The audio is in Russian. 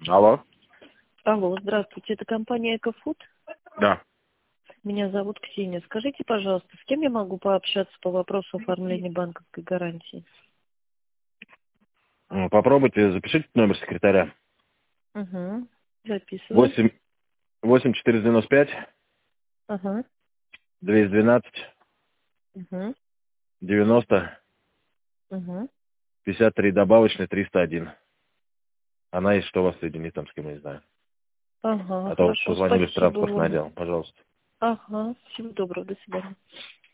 Алло. Алло, здравствуйте, это компания «Экофуд». Да. Меня зовут Ксения. Скажите, пожалуйста, с кем я могу пообщаться по вопросу оформления банковской гарантии? Попробуйте, запишите номер секретаря. Угу. Записываю. 8495 Ага. 212 Угу. 90 Угу. 53 добавочный 301. Она есть, что вас соединит там с кем, я не знаю. Ага, А то хорошо, позвонили в спасибо транспортный вам. отдел, пожалуйста. Ага, всего доброго, до свидания.